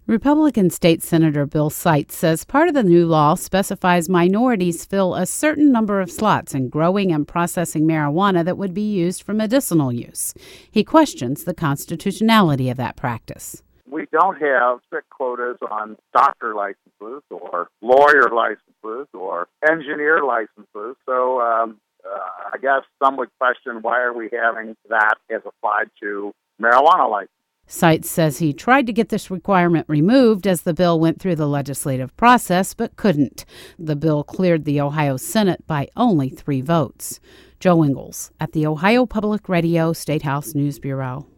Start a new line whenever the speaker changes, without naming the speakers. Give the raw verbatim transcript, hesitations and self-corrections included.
Republican State Senator Bill Seitz says part of the new law specifies minorities fill a certain number of slots in growing and processing marijuana that would be used for medicinal use. He questions the constitutionality of that practice.
We don't have strict quotas on doctor licenses or lawyer licenses or engineer licenses. So um, uh, I guess some would question, why are we having that as applied to marijuana licenses?
Seitz says he tried to get this requirement removed as the bill went through the legislative process, but couldn't. The bill cleared the Ohio Senate by only three votes. Joe Ingles at the Ohio Public Radio State House News Bureau.